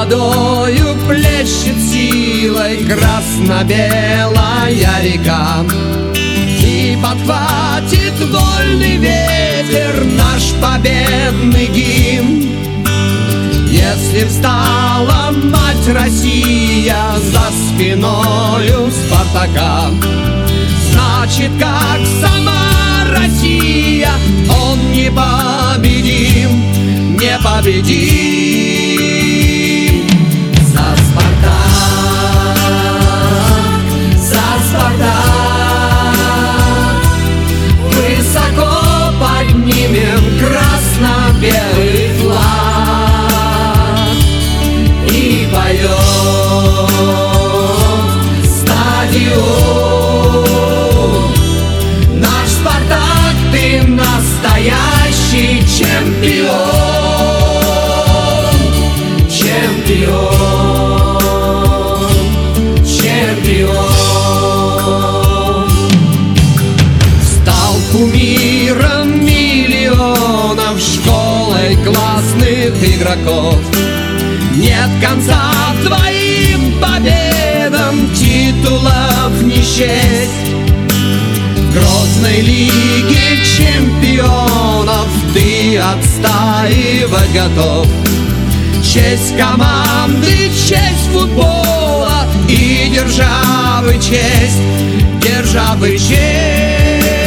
водою плещет силой красно-белая река, и подхватит вольный ветер наш победный гимн. Если встала мать Россия за спиною Спартака, значит, как сама Россия, он непобедим, непобедим. За Спартак, за Спартак, высоко поднимем красно-белый флаг и поем стадион. Наш Спартак, ты настоящий чемпион, чемпион, чемпион. Стал кумиром миллионов, школой классных игроков. Нет конца твоим победам, титулов не счесть. В грозной лиге чемпионов ты отстаивать готов. Честь команды, честь футбола и державы честь, державы честь.